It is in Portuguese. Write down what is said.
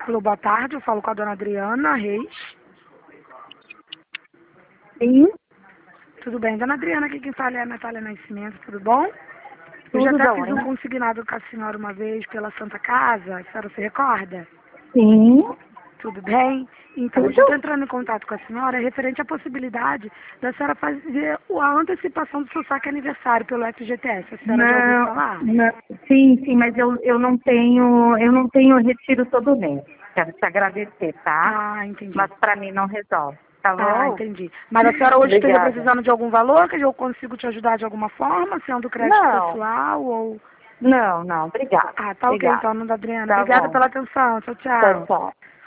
Alô, boa tarde, eu falo com a dona Adriana Reis. Sim, Tudo bem, dona Adriana, aqui quem fala é a Natália Nascimento, tudo bom? Eu já tudo até da fiz um onde? consignado com a senhora uma vez pela Santa Casa, a senhora se recorda? Sim, Tudo bem? Então, eu estou tudo. entrando em contato com a senhora referente à possibilidade da senhora fazer a antecipação do seu saque aniversário pelo FGTS. A senhora já ouviu Não, falar? não, sim, mas eu não tenho retiro todo mês. Quero te agradecer, tá? Ah, entendi. Mas para mim não resolve, tá Ah, bom? entendi. Mas a senhora hoje esteja Obrigada. precisando de algum valor que eu consigo te ajudar de alguma forma, sendo crédito Não, pessoal ou... não, obrigada. Ah, tá ok Obrigada. então, Nanda Adriana. Tá Obrigada bom. pela atenção. Tchau, Tchau, tchau. tchau.